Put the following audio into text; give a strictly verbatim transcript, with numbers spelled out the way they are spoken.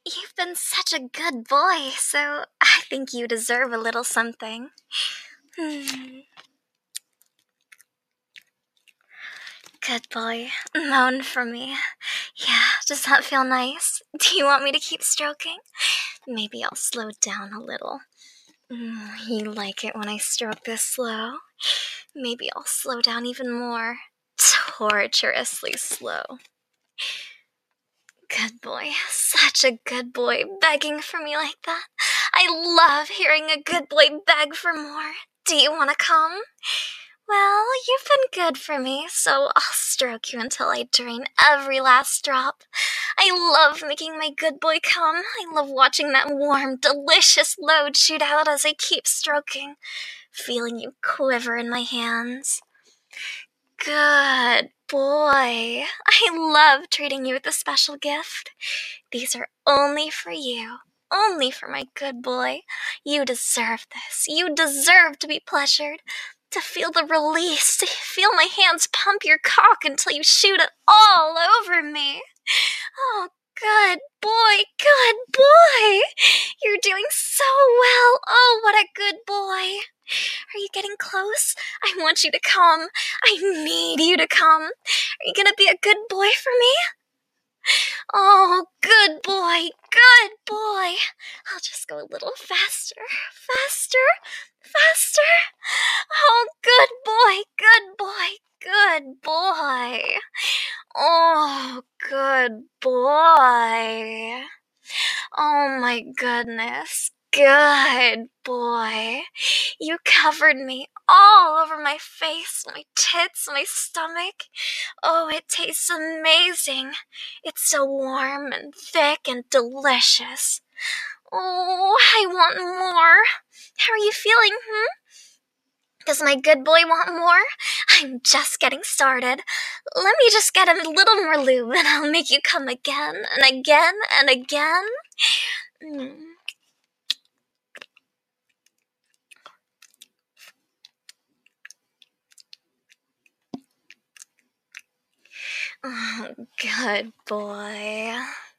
you've been such a good boy, so I think you deserve a little something. Hmm. Good boy. Moan for me. Yeah, does that feel nice? Do you want me to keep stroking? Maybe I'll slow down a little. Mm, you like it when I stroke this slow? Maybe I'll slow down even more. Torturously slow. Good boy. Such a good boy, begging for me like that. I love hearing a good boy beg for more. Do you want to come? Well, you've been good for me, so I'll stroke you until I drain every last drop. I love making my good boy come. I love watching that warm, delicious load shoot out as I keep stroking, feeling you quiver in my hands. Good boy. I love treating you with a special gift. These are only for you. Only for my good boy. You deserve this. You deserve to be pleasured. To feel the release. To feel my hands pump your cock until you shoot it all over me. Oh, good boy. Good boy. You're doing so well. Oh, what a good boy. Are you getting close? I want you to come. I need you to come. Are you gonna be a good boy for me? Oh, good boy, good boy. I'll just go a little faster, faster, faster. Oh, good boy, good boy, good boy. Oh, good boy. Oh my goodness. Good boy. You covered me all over my face, my tits, my stomach. Oh, it tastes amazing. It's so warm and thick and delicious. Oh, I want more. How are you feeling, hmm? Does my good boy want more? I'm just getting started. Let me just get a little more lube and I'll make you come again and again and again. Mm. Oh, good boy.